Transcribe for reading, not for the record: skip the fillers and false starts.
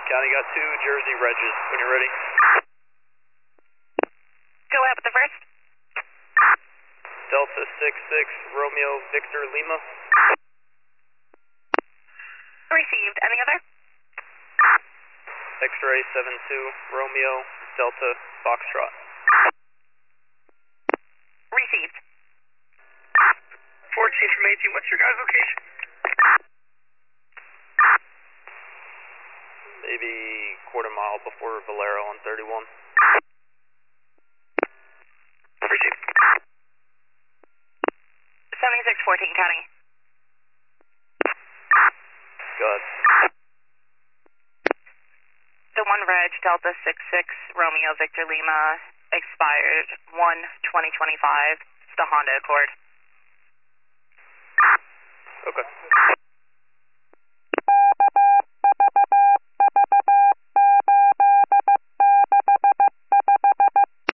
County got 2 Jersey Regis when you're ready. Go ahead with the first. Delta 66 Romeo Victor Lima. Received. Any other? X-ray 72 Romeo Delta Foxtrot. Received. 14 from 18, what's your guys' location? Maybe quarter mile before Valero on 31. Received. 7614 County. Go ahead. The 1 Reg Delta 66 Romeo Victor Lima expired 1/2025. It's the Honda Accord. Okay.